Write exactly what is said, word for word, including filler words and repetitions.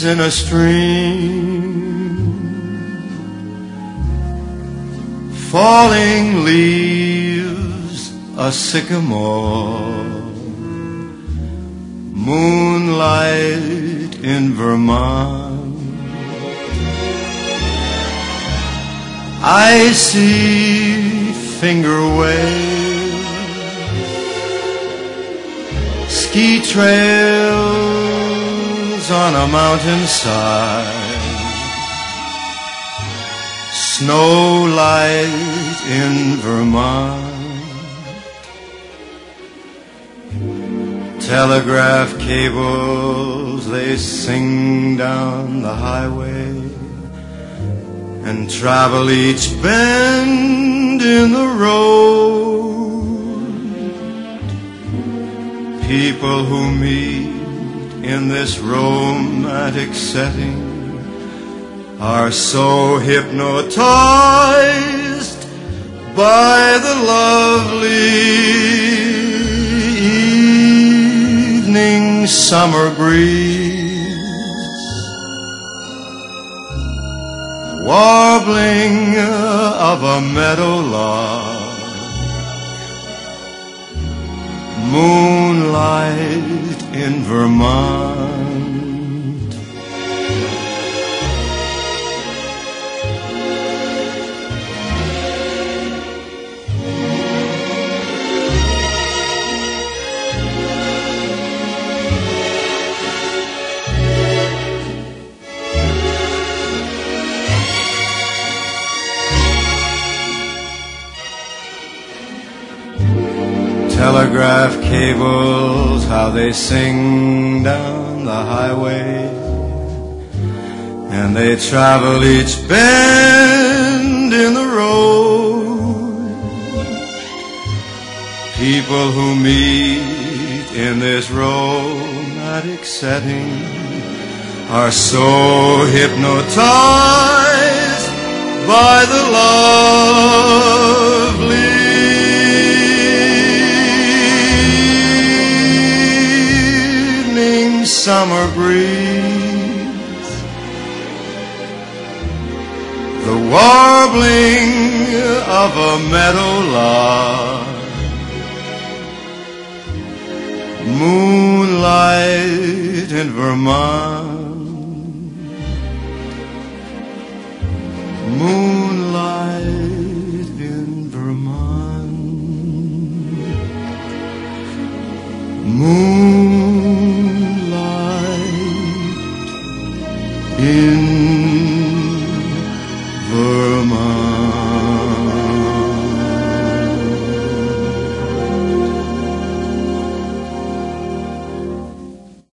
breeze in a stream, falling leaves a sycamore, moonlight in Vermont. I see finger waves, ski trails on a mountainside, snow light in Vermont. Telegraph cables, they sing down the highway and travel each bend in the road. People who meet in this romantic setting are so hypnotized by the lovely evening summer breeze, warbling of a meadowlark, moonlight in Vermont. Telegraph cables, how they sing down the highway, and they travel each bend in the road. People who meet in this romantic setting are so hypnotized by the lovely summer breeze, the warbling of a meadowlark, moonlight in Vermont.